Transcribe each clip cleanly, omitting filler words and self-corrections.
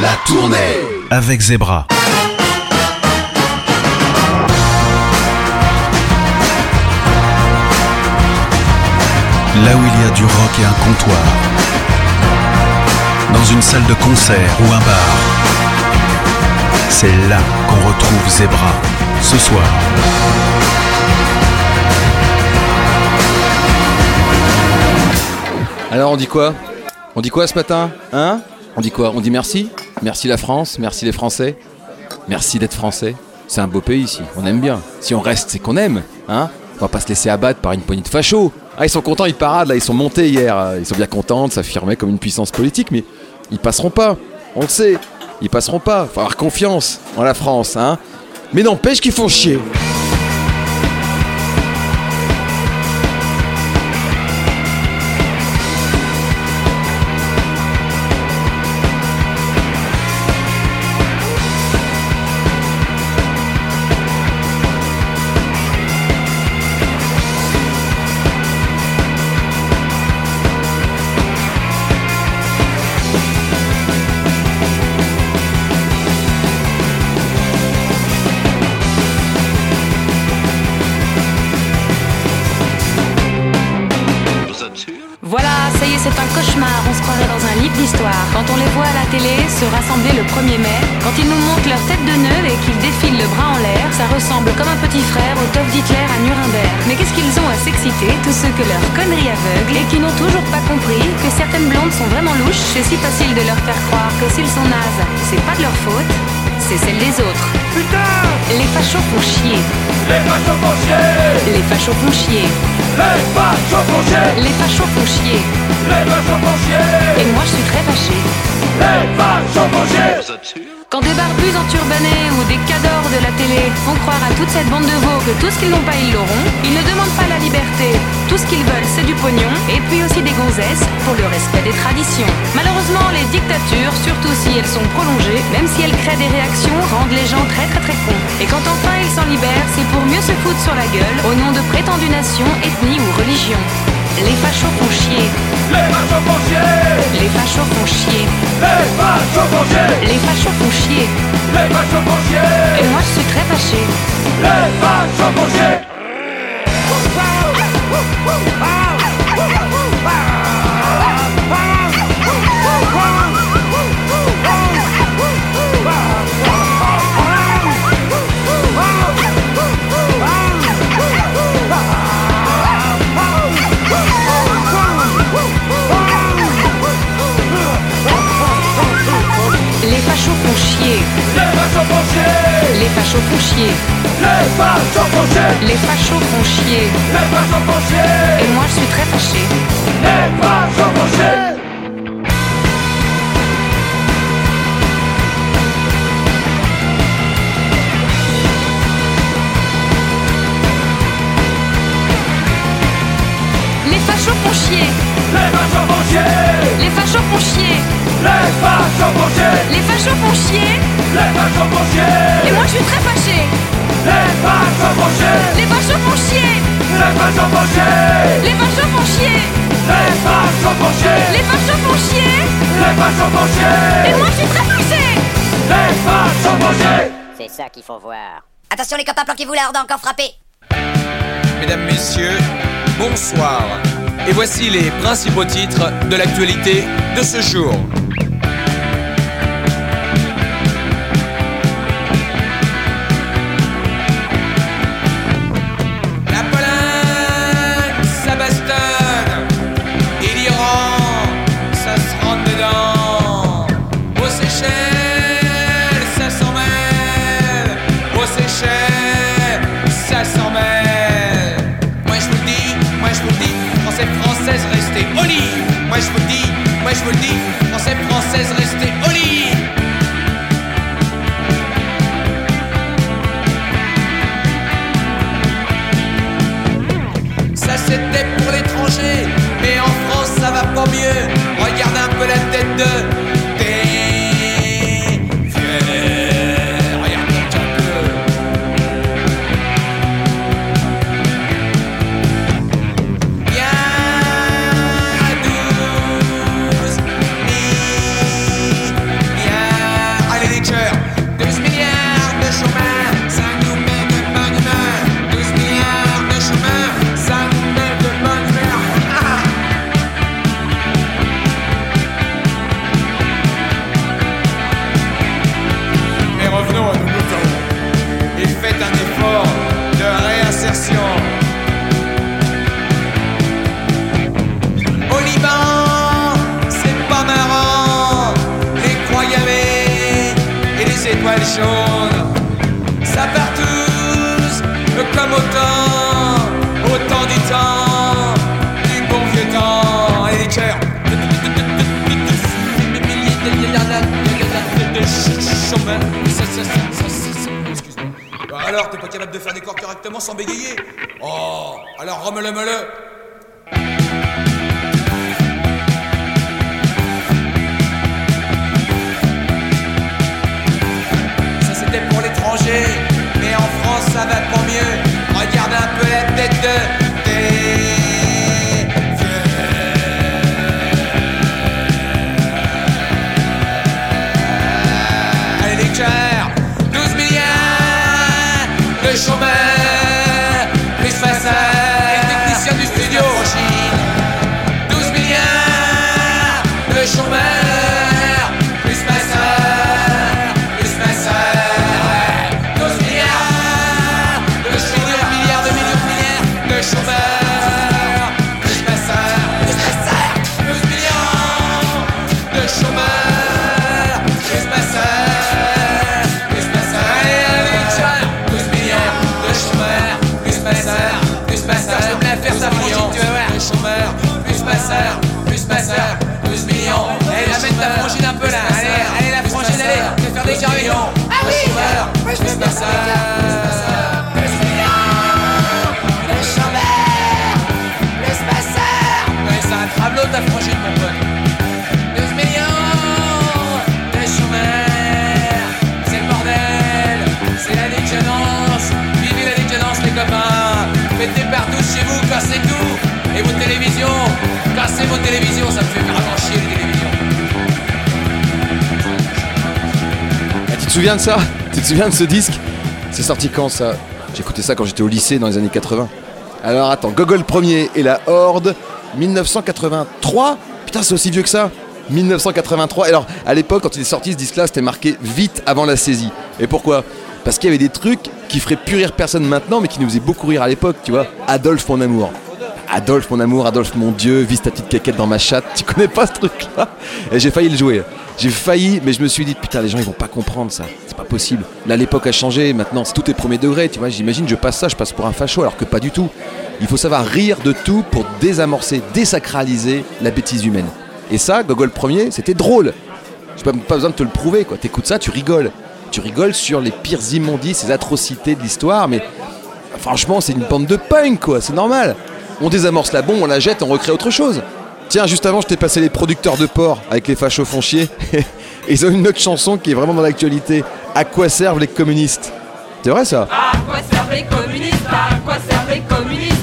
La tournée avec Zebra. Là où il y a du rock et un comptoir, dans une salle de concert ou un bar, c'est là qu'on retrouve Zebra, ce soir. Alors on dit quoi ? On dit quoi ce matin ? Hein ? On dit quoi ? On dit merci ? Merci la France, merci les Français. Merci d'être Français. C'est un beau pays ici, on aime bien. Si on reste, c'est qu'on aime, hein ? On va pas se laisser abattre par une poignée de fachos. Ah, ils sont contents, ils paradent, là, ils sont montés hier. Ils sont bien contents de s'affirmer comme une puissance politique, mais ils passeront pas. On le sait, ils passeront pas. Faut avoir confiance en la France, hein. Mais n'empêche qu'ils font chier. C'est un cauchemar, on se croirait dans un livre d'histoire. Quand on les voit à la télé se rassembler le 1er mai, quand ils nous montrent leur tête de nœud et qu'ils défilent le bras en l'air, ça ressemble comme un petit frère au Topf d'Hitler à Nuremberg. Mais qu'est-ce qu'ils ont à s'exciter, tous ceux que leur connerie aveugle et qui n'ont toujours pas compris que certaines blondes sont vraiment louches. C'est si facile de leur faire croire que s'ils sont nazes, c'est pas de leur faute, c'est celle des autres. Putain ! Les fachos font chier. Les fachos font chier. Les fachos font chier. Les fachos font chier. Les fachos font chier. Les fachos font chier. Et moi je suis très fâchée. Les fachos font chier. Quand des barbus enturbanés ou des cadors de la télé font croire à toute cette bande de veaux que tout ce qu'ils n'ont pas ils l'auront, ils ne demandent pas la liberté. Tout ce qu'ils veulent c'est du pognon et puis aussi des gonzesses pour le respect des traditions. Malheureusement les dictatures, surtout si elles sont prolongées, même si elles créent des réactions, rendent les gens très très très cons. Et quand enfin ils s'en libèrent, c'est pour mieux se foutre sur la gueule au nom de prétendues nations, ethnies ou religions. Les fachos font chier. Les fachos font chier. Les fachos font chier. Les fachos font chier. Les fachos font chier. Les fachos font chier. Et moi je suis très fâchée. Les fachos font chier. Les fachos font chier. Les fachos font chier. Les fachos font chier. Les fachos font chier. Les fachos font chier. Les fachos font chier. Et moi je suis très fâchée. Les fachos font chier. Les fachos font chier. Les fachos font chier. Les fachos font chier. Les fachos font chier. Les fachos font chier. Les fachos font chier. Et moi je suis très fâchée. Les fachos font chier. Les fachos font chier. Les fachos font chier. Les fachos font chier. Les fachos font chier. Les fachos font chier. Les fachos font chier. Et moi je suis très fâchée. Les fachos font chier. C'est ça qu'il faut voir. Attention les copains, planquez-vous là, on a encore frappé. Mesdames, Messieurs, bonsoir. Et voici les principaux titres de l'actualité de ce jour. La Pologne, ça bastonne. Et l'Iran, ça se rentre dedans. Aux Seychelles, ça s'en mêle. Aux Seychelles, ça s'en mêle. Moi je vous le dis, Français, Françaises, restez au lit. Moi je vous le dis, Français, Françaises, restez au lit. Ça c'était pour l'étranger, mais en France ça va pas mieux. Regarde un peu la tête de tes vieux. Regarde donc un peu. Bien 12 000, bien chaude. Ça part tous comme autant du temps, du bon vieux temps. Et les cœurs chômeurs. Excuse-moi. Alors, t'es pas capable de faire des corps correctement sans bégayer? Oh, alors remets-le. Ça c'était pour l'étranger, mais en France ça va pas mieux. Regarde un peu la tête de tes vieux. Allez les cœurs, 12 milliards de chômeurs, plus façade, les techniciens du studio, 12 milliards de chômeurs, plus façade, plus façade, 12 milliards de chômeurs, milliards de chômeurs, plus façade, 12 millions de chômeurs, plus façade, plus façade, allez, 12 milliards de chômeurs, plus façade, plus façade, je vais faire sa franchise, tu vas voir, de chômeurs, plus façade, 12 millions, allez, la mettre ta frangine un peu là, allez la frangine, allez, je vais faire des carrés, ah oui, plus façade. Travelot ta frangine mon pote. 12 millions de chômeurs, c'est le bordel, c'est la décadence. Vivez la décadence les copains. Mettez partout chez vous, cassez tout. Et vos télévisions, cassez vos télévisions, ça me fait vraiment chier les télévisions. Ah, tu te souviens de ça? Tu te souviens de ce disque? C'est sorti quand ça? J'écoutais ça quand j'étais au lycée dans les années 80. Alors attends, Gogol Premier et la Horde, 1983. Putain, c'est aussi vieux que ça. 1983. Alors, à l'époque, quand il est sorti ce disque-là, c'était marqué vite avant la saisie. Et pourquoi? Parce qu'il y avait des trucs qui feraient plus rire personne maintenant, mais qui nous faisaient beaucoup rire à l'époque, tu vois. Adolphe, mon amour. Adolphe, mon amour, Adolphe, mon Dieu, vise ta petite caquette dans ma chatte. Tu connais pas ce truc-là? Et j'ai failli le jouer. J'ai failli, mais je me suis dit, putain, les gens, ils vont pas comprendre ça. C'est pas possible. Là, l'époque a changé. Maintenant, tout est premier degré, tu vois. J'imagine, je passe pour un facho, alors que pas du tout. Il faut savoir rire de tout pour désamorcer, désacraliser la bêtise humaine. Et ça, Gogol Premier, c'était drôle. J'ai pas besoin de te le prouver, quoi. T'écoutes ça, tu rigoles. Tu rigoles sur les pires immondices, les atrocités de l'histoire, mais franchement, c'est une bande de punk, quoi. C'est normal. On désamorce la bombe, on la jette, on recrée autre chose. Tiens, juste avant, je t'ai passé les producteurs de porc avec les fachos fonciers. Et ils ont une autre chanson qui est vraiment dans l'actualité. À quoi servent les communistes? C'est vrai, ça? À quoi servent les communistes? À quoi servent les communistes?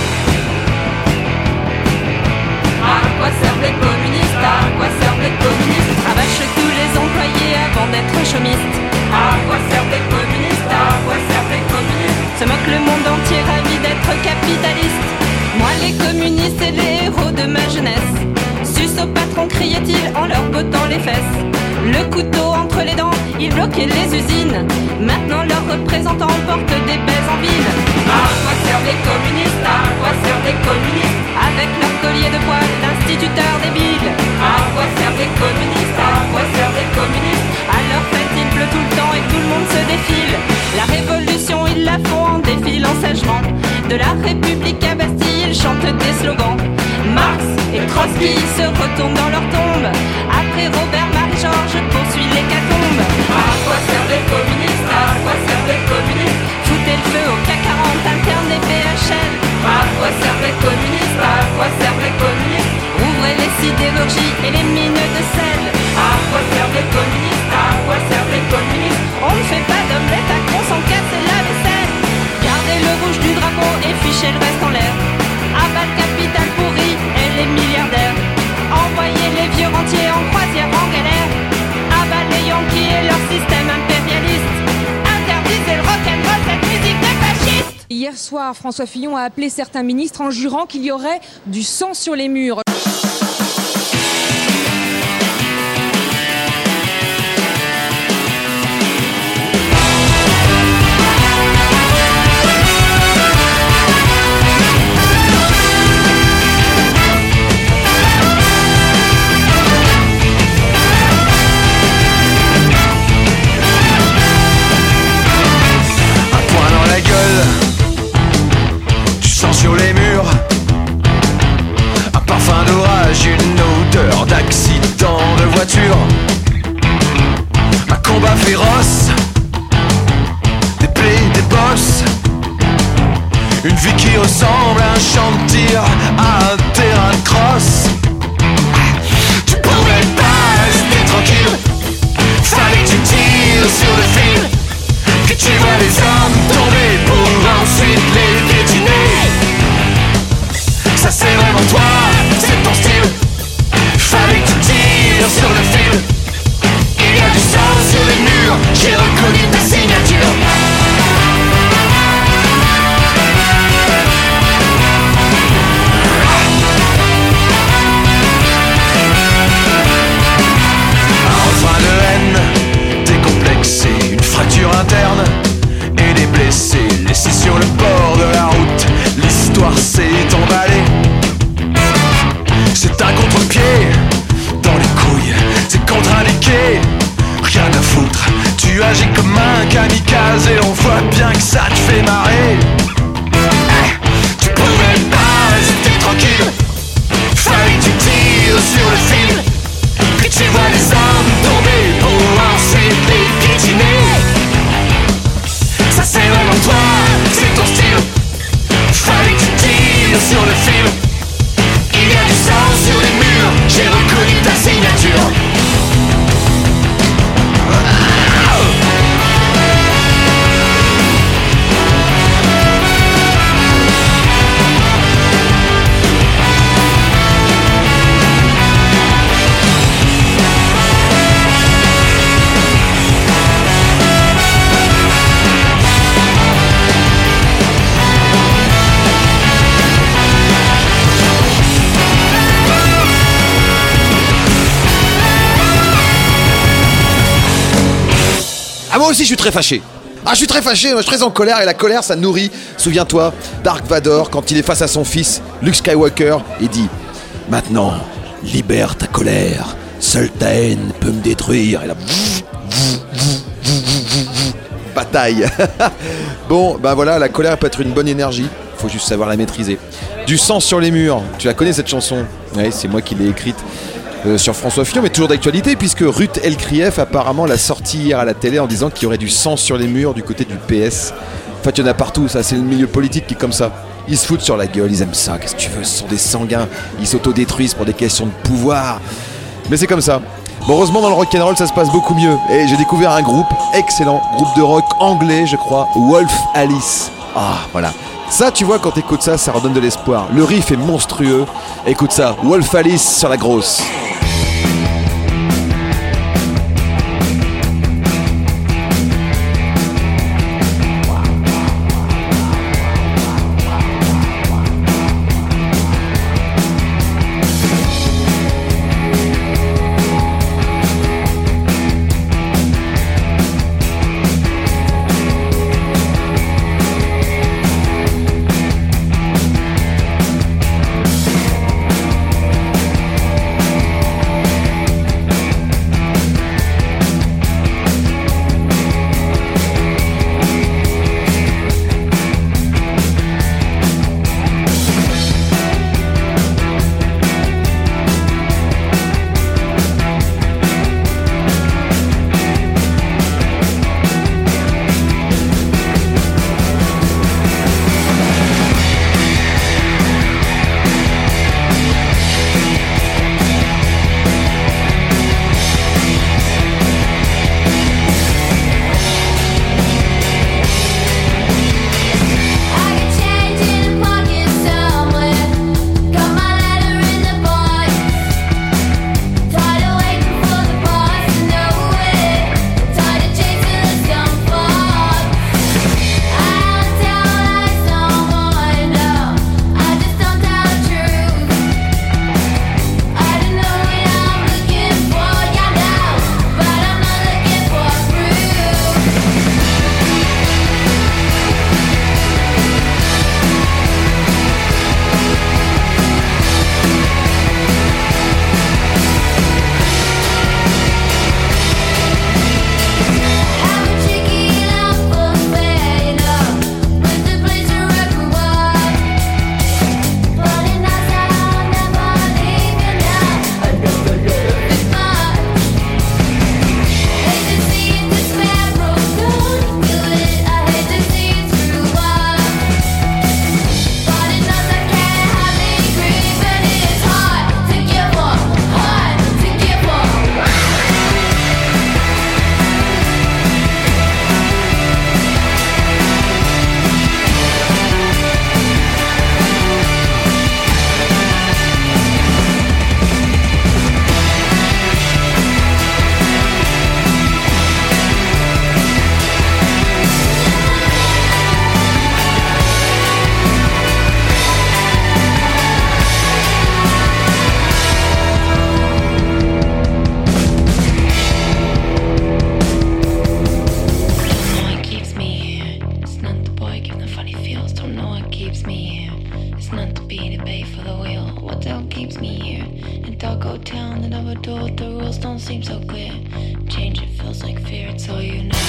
À quoi servent les communistes? À quoi servent les communistes? Rabâche tous les employés avant d'être chômistes. À quoi servent les communistes? À quoi servent les communistes? Se moque le monde entier ravi d'être capitaliste. Moi les communistes et les héros de ma jeunesse. Suce au patron criait-il en leur bottant les fesses. Le couteau entre les dents, ils bloquaient les usines. Maintenant leurs représentants portent des baies en ville. À quoi servent les communistes? À quoi servent les communistes? Avec leur collier de poil d'instituteurs débiles. À quoi servent les communistes? À quoi servent les communistes? À leur fête il pleut tout le temps et tout le monde se défile. La révolution ils la font en défilant sagement. De la République à Bastille ils chantent des slogans. Marx et Trotsky se retournent dans leur tombe. Après Robert, Marie-Georges poursuit l'hécatombe. À quoi servent les communistes? À quoi servent les communistes? Foutez le feu au CAC 40 interne des PHL. À quoi servent les communistes? À quoi servent les communistes? Ouvrez les sidérurgies et les mines de sel. À quoi servent les communistes? À quoi servent les communistes? On ne fait pas d'omelette à con sans casser la vaisselle. Gardez le rouge du drapeau et fichez le reste en l'air. Abat le capital pourri et les milliardaires. Envoyez les vieux rentiers en croisière en galère. Abat les Yankees et leur système impérialiste. Interdisez le rock'n'roll, cette musique de fasciste. Hier soir, François Fillon a appelé certains ministres en jurant qu'il y aurait du sang sur les murs. signature. Un combat féroce, des plaies, des bosses. Une vie qui ressemble à un champ de tir, à un terrain de crosse. Tu pouvais pas rester tranquille, fallait que tu tires sur le fil, que tu vois les hommes tomber pour ensuite les piétiner. Ça c'est vraiment toi, c'est ton style, fallait que tu tires sur le fil. Il y a du sang sur les murs, j'ai reconnu ta signature. Enfin de haine, décomplexé, une fracture interne et des blessés laissés sur le bord de la route. L'histoire s'est emballée. C'est un contre-pied dans les couilles, c'est contre-indiqué. Rien à foutre, tu agis comme un kamikaze et on voit bien que ça te fait marrer. Tu pouvais pas rester tranquille, fallait que tu tires sur le fil, que tu vois les hommes tomber pour ensuite les piétiner. Ça c'est vraiment toi, c'est ton style, fallait que tu tires sur le fil. Il y a du sang sur les murs, j'ai reconnu ta signature. Ah, moi aussi je suis très fâché. Ah, je suis très fâché, moi je suis très en colère et la colère ça nourrit. Souviens-toi, Dark Vador, quand il est face à son fils, Luke Skywalker, il dit « Maintenant, libère ta colère, seule ta haine peut me détruire. » Et là, bataille. Bon, bah voilà, la colère peut être une bonne énergie, faut juste savoir la maîtriser. Du sang sur les murs, tu la connais cette chanson? Ouais, c'est moi qui l'ai écrite. Sur François Fillon, mais toujours d'actualité, puisque Ruth Elkrief apparemment l'a sorti hier à la télé en disant qu'il y aurait du sang sur les murs du côté du PS. En fait, il y en a partout, ça, c'est le milieu politique qui est comme ça. Ils se foutent sur la gueule, ils aiment ça, qu'est-ce que tu veux, ce sont des sanguins, ils s'autodétruisent pour des questions de pouvoir. Mais c'est comme ça. Bon, heureusement, dans le rock'n'roll, ça se passe beaucoup mieux. Et j'ai découvert un groupe, excellent, groupe de rock anglais, je crois, Wolf Alice. Ah, voilà. Ça, tu vois, quand t'écoutes ça, ça redonne de l'espoir. Le riff est monstrueux. Écoute ça, Wolf Alice sur la grosse. seems so clear. Change, it feels like fear, it's all you know.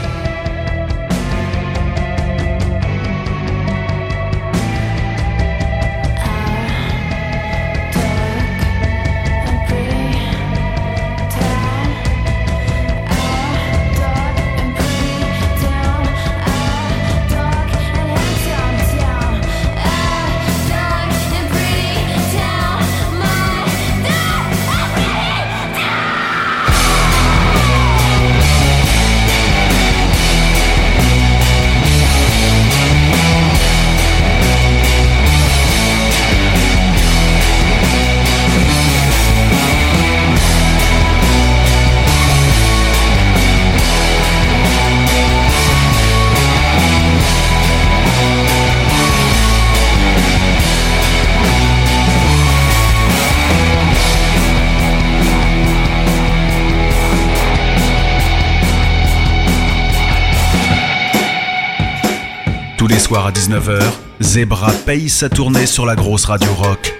Tous les soirs à 19h, Zebra paye sa tournée sur la grosse radio rock.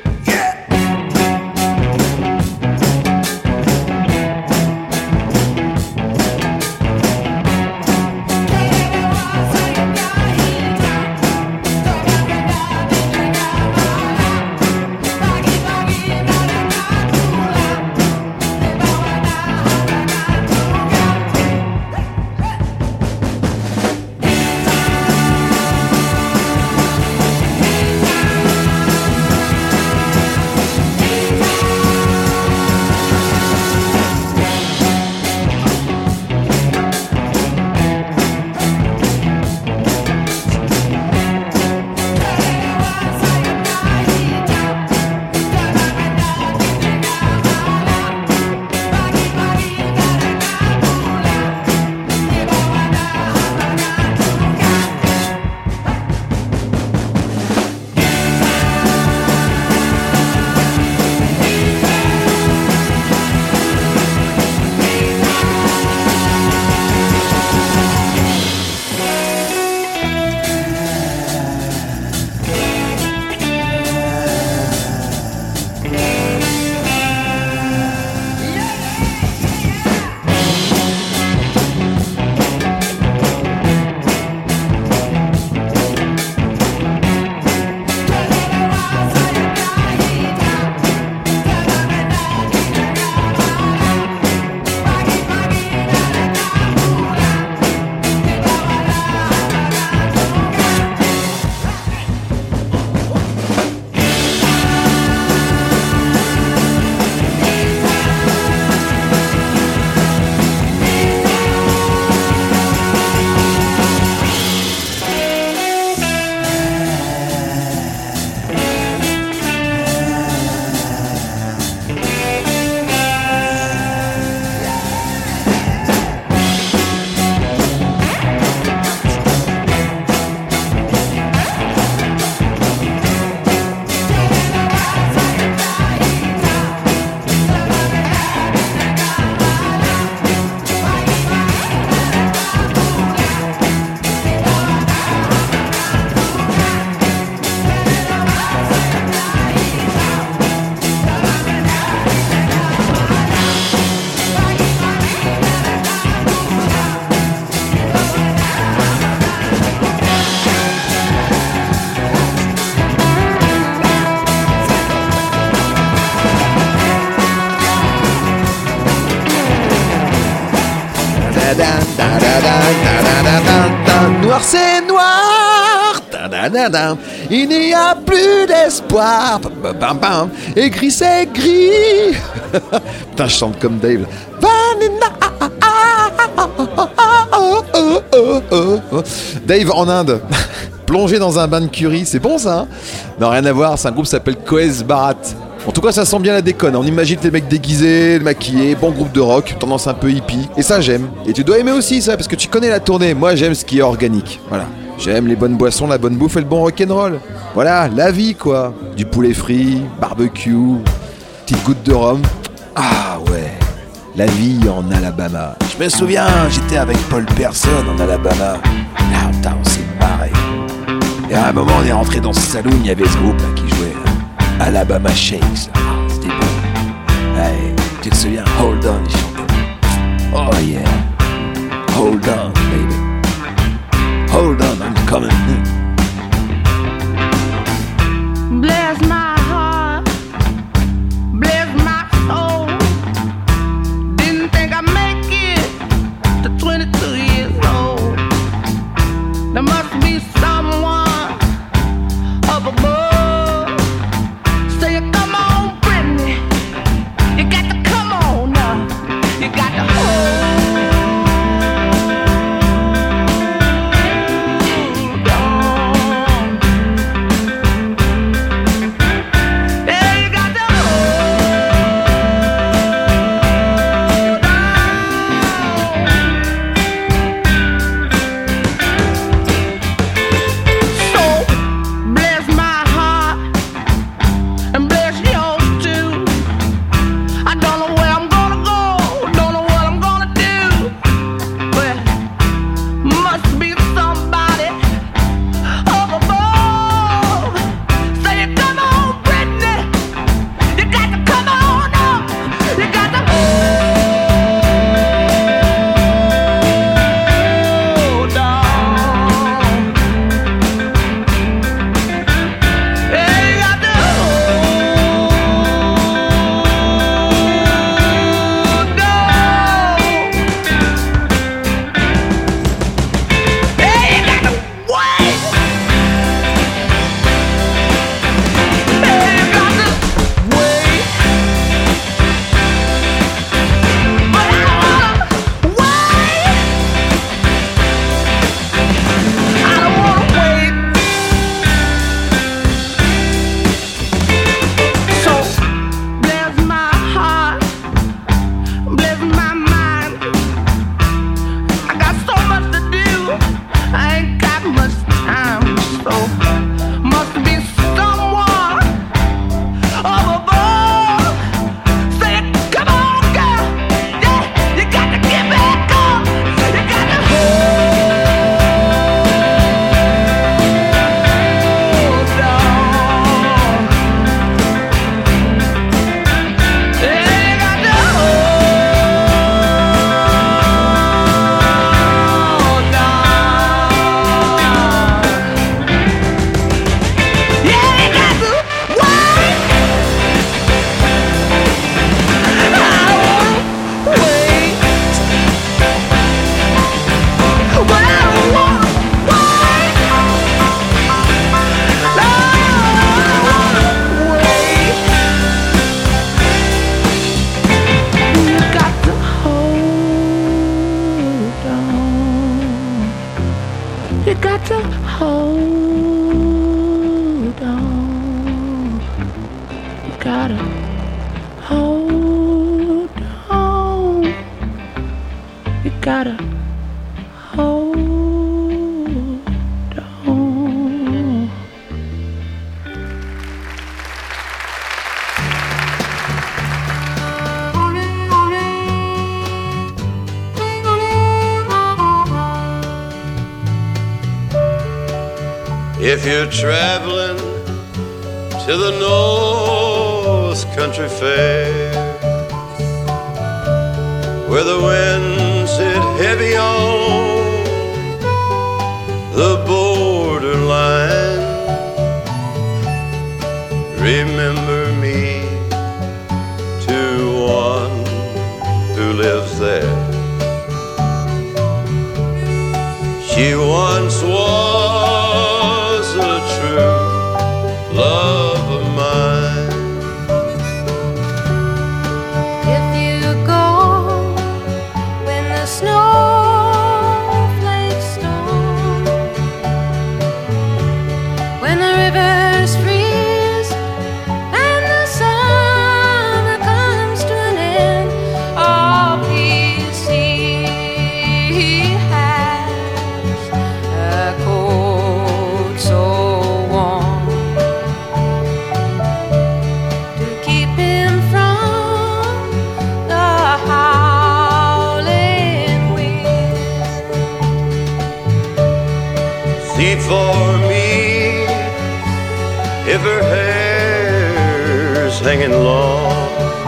Noir c'est noir, il n'y a plus d'espoir, et gris c'est gris. Putain, je chante comme Dave. Dave en Inde, plongé dans un bain de curry, c'est bon ça hein. Non, rien à voir, c'est un groupe qui s'appelle Coes Bharat. En tout cas, ça sent bien la déconne. On imagine les mecs déguisés, maquillés, bon groupe de rock, tendance un peu hippie. Et ça, j'aime. Et tu dois aimer aussi ça, parce que tu connais la tournée. Moi, j'aime ce qui est organique. Voilà. J'aime les bonnes boissons, la bonne bouffe et le bon rock'n'roll. Voilà, la vie, quoi. Du poulet frit, barbecue, petite goutte de rhum. Ah ouais, la vie en Alabama. Je me souviens, j'étais avec Paul Person en Alabama. Ah, putain, on s'est marré. Et à un moment, on est rentré dans ce saloon, il y avait ce groupe là, qui jouait. Alabama Shakes, c'était bon. Ouais, tu te souviens, Hold On, ils chantaient. gotta hold on. If you're traveling to the North Country Fair, where the winds hit heavy on the borderline, remember me to one who lives there. She once was a true love of mine. If you go when the snowflakes storm, when the rivers freeze and the summer comes to an end, oh, please see he has a coat so warm to keep him from the howling wind. See for me if her hair's hanging long,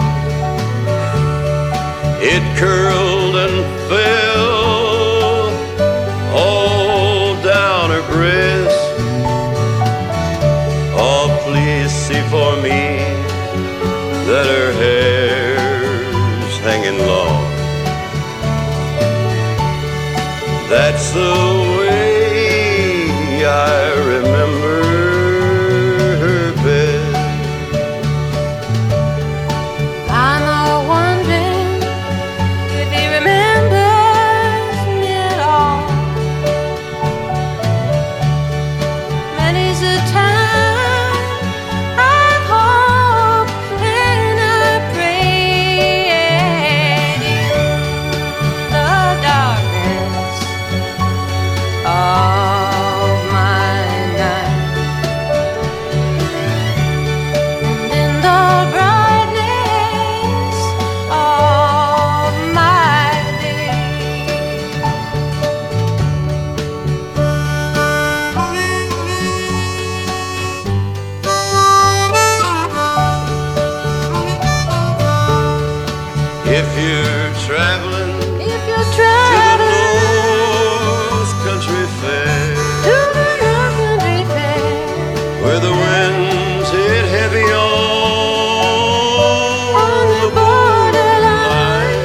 it curled and fell all down her breast. Oh, please see for me that her hair's hanging long. That's the way I remember her best. I'm a wondering if he remembers me at all. Many's the time I've hoped and I prayed in the darkness of my night, and in the brightness of my day. If you're traveling If you're to the traveling North Country Fair, to the North Country Fair, where the winds hit heavy on the borderline,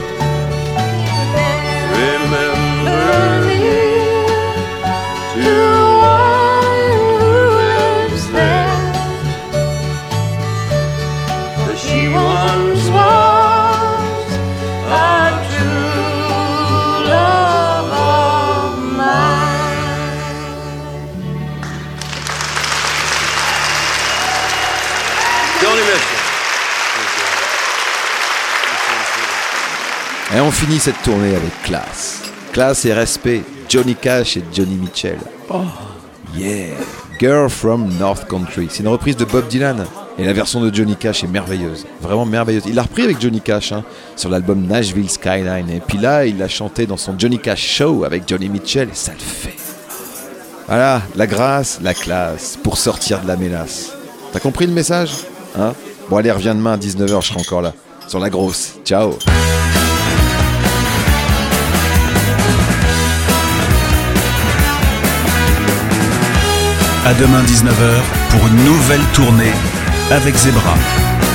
remember me to one who lives there. For she once was a true love of mine. Johnny Mitchell. Et on finit cette tournée avec classe. Classe et respect, Johnny Cash et Johnny Mitchell. Oh, yeah. Girl from North Country. C'est une reprise de Bob Dylan. Et la version de Johnny Cash est merveilleuse. Vraiment merveilleuse. Il l'a repris avec Johnny Cash sur l'album Nashville Skyline. Et puis là, il l'a chanté dans son Johnny Cash Show avec Johnny Mitchell. Et ça le fait. Voilà, la grâce, la classe, pour sortir de la mélasse. T'as compris le message ? Bon allez, reviens demain à 19h, je serai encore là. Sur la grosse. Ciao. À demain 19h pour une nouvelle tournée avec Zebra.